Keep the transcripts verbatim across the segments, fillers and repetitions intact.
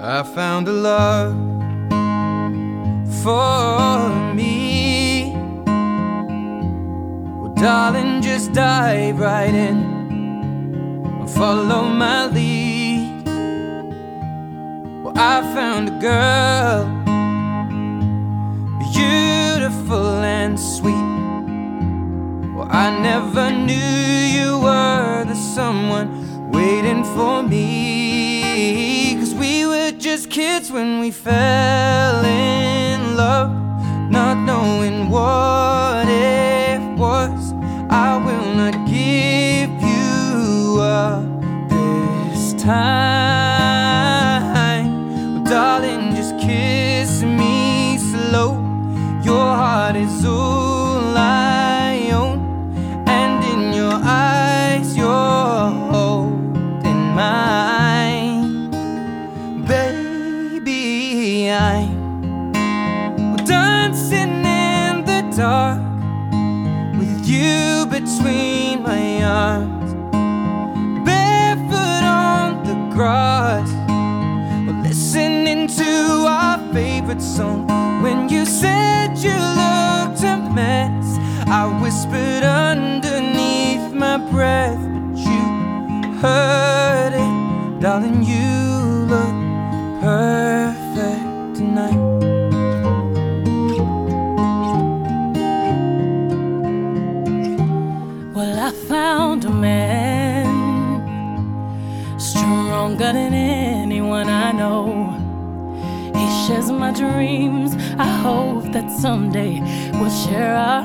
I found a love for me. Well, darling, just dive right in and follow my lead. Well, I found a girl, beautiful and sweet. Well, I never knew you were the someone waiting for me, 'cause we were just kids when we fell in love, not knowing what it was. I will not give you up this time. Well, darling, just kiss me slow. Your heart is all I own, and in your eyes you're holding mine. Baby, I'm dancing in the dark with you between my arms, barefoot on the grass. We're listening to our favorite song. When you said you looked a mess, I whispered underneath my breath, but you heard it. Darling, you look perfect tonight. Well, I found a man stronger than anyone I know. He shares my dreams. I hope that someday we'll share our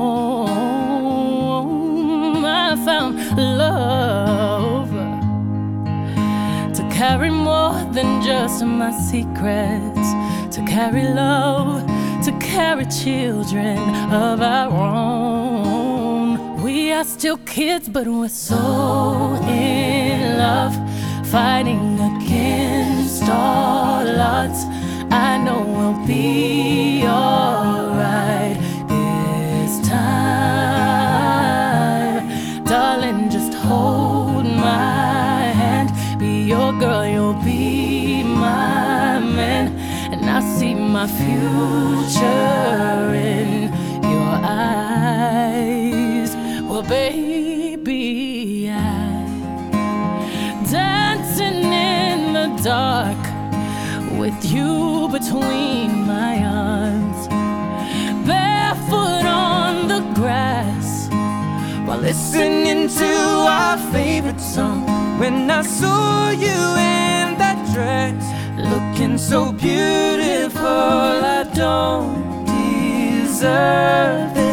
home. I found love to carry more than just my secrets, to carry love, to carry children of our own. We are still kids, but we're so in love, fighting against all odds. I know we'll be alright this time. Darling, just hold my hand. Be your girl, you'll be my man. And I see my future in your eyes. Well, baby, I'm dancing in the dark with you between my arms, barefoot on the grass, while listening to our favorite song. When I saw you in that dress, looking so beautiful, I don't deserve this.